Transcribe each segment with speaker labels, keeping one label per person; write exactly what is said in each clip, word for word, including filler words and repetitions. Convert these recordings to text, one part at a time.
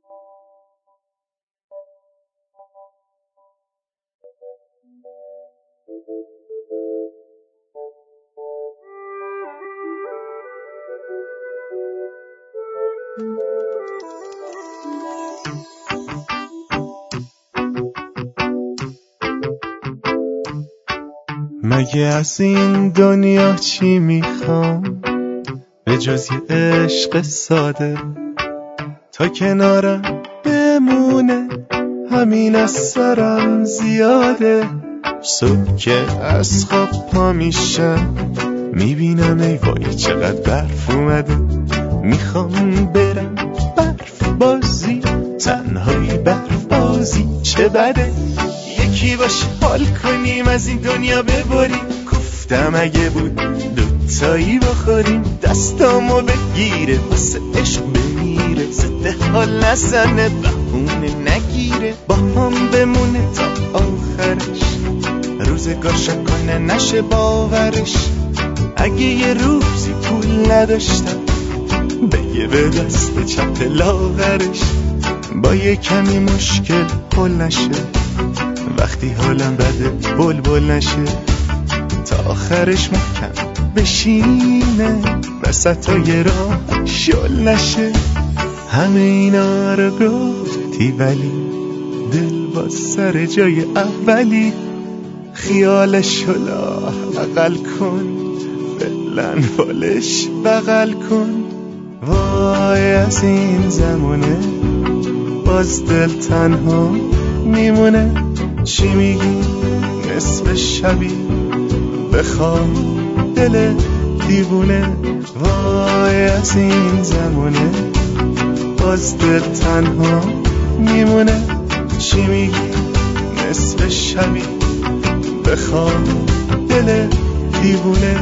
Speaker 1: مگه از این دنیا چی میخوام به جز یه عشق ساده، تا کنارم بمونه همین از سرم زیاده. صبح که از خواب پا میشم میبینم ای وای چقدر برف اومده، میخوام برم برف بازی، تنهایی برف بازی چه بده. یکی باشه حال کنیم از این دنیا ببریم، گفتم اگه بود دوتایی بخوریم، دستامو بگیره واسه عشق بمیره، زده حال نزنه بهونه نگیره، با هم بمونه تا آخرش، روزگار شکنه نشه باورش. اگه یه روزی پول نداشتم بگه به دست چپ لاغرش، با یه کمی مشکل حل نشه، وقتی حالم بده بل بل نشه، تا آخرش محکم بشینه وسطای راه شل نشه. همه اینا رو گفتی ولی دل با سر جای اولی، خیالش لاح اقل کن فعلا بالش بغل کن. وای از این زمونه باز دل تنها میمونه، چی میگی نصف شبی بخوام دل دیوونه. وای از این زمونه باز دل تنها میمونه، چی میگی نصف شبی بخوام دل دیوونه.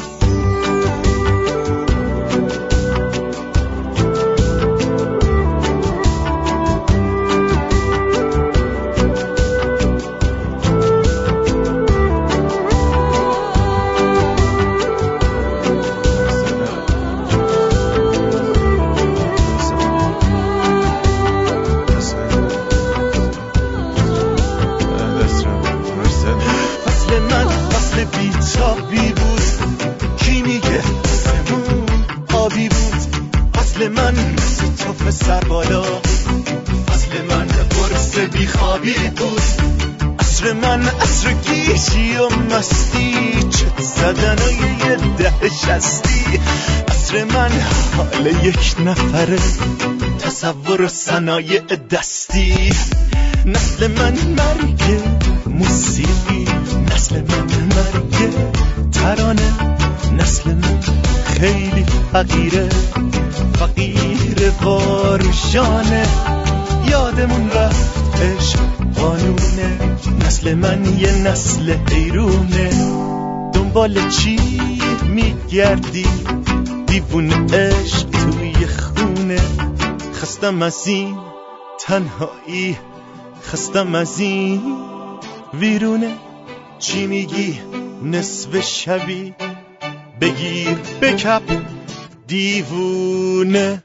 Speaker 1: بیتابی بود کی میگه آسمون آبی بود، فصل من مثل توف سر بالا، فصل من قرص بیخوابی بود، عصر من عصر گیجی و مستی، چت زدن و یه ده شستی، عصر من حال یک نفره، تصور و صنایع دستی، نسل من مرگ موسیقی، نسل من مرگ ترانه، نسل من خیلی فقیره، فقیر واروشانه، یادمون رفت عشق قانونه، نسل من یه نسل حیرونه. دنبال چی میگردی دیوونه عشق توی خونه، خستم از این تنهایی، خستم از این ویرونه، چی میگی نصف شبی بگیر بکپ دیوونه.